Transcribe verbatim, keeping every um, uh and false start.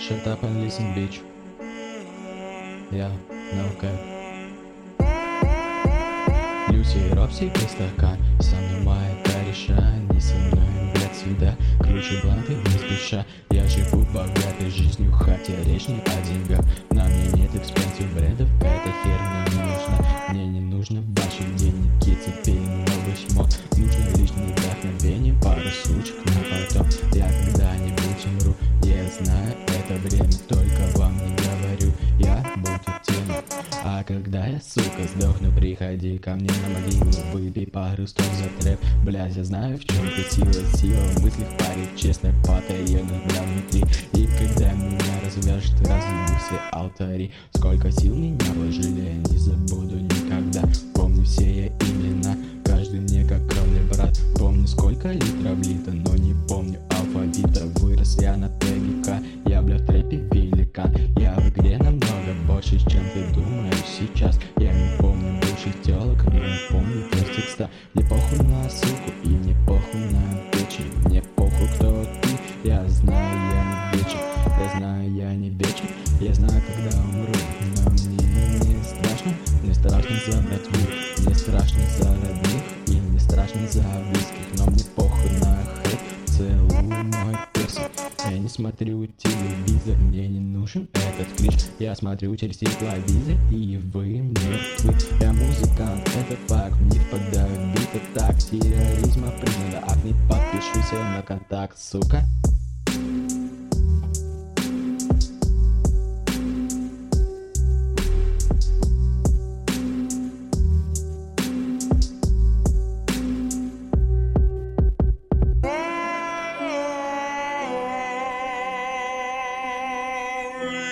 Shut up and listen, bitch. Yeah, no cap. Люси, Робси, стакан. Со мной моя кореша, не со мной, блядь, сюда. Кручу бланты не спеша. Я живу богатой жизнью, хотя речь не о деньгах. На мне нет экспенсив брендов, эта херня не нужна. Мне не нужно ваши деньги, теперь новый шмот. Нужно лишнее вдохновение, пару сучек на потом. Я когда-нибудь умру, я знаю это время, только вам не говорю. Я буду тем. А когда я, сука, сдохну, приходи ко мне на могилу. Выпей пару стов за трэп. Блядь, я знаю, в чем ты сила. Сила в мыслях, парень, честно, потаенно, бля, внутри. И когда меня развяжет, разъебу все алтари. Сколько сил меня вложили, я не забуду никогда. Помню все я имена, каждый мне как кровный брат. Помню, сколько литров лито, но не помню алфавита. Вырос я на ТГК, я, бля, в трэпе великан. Я в игре намного больше, чем ты думаешь сейчас. Я не помню бывших телок, но я помню твой текста. Мне похуй на суку и мне похуй на печень. Мне похуй, кто ты, я знаю, я не вечен. Я знаю, я не вечен, я знаю, когда умру. Но мне не страшно, мне страшно за братву. Мне страшно за родных и мне страшно за близких. Но мне похуй на хейт, целую мой персик. Я не смотрю телевизор, мне не нужен этот клич. Я смотрю через тепловизор, и вы мертвы. Я музыкант, это факт, не впадаю в биты так. Терроризма признан акт, не подпишусь я на контакт, сука. Glory.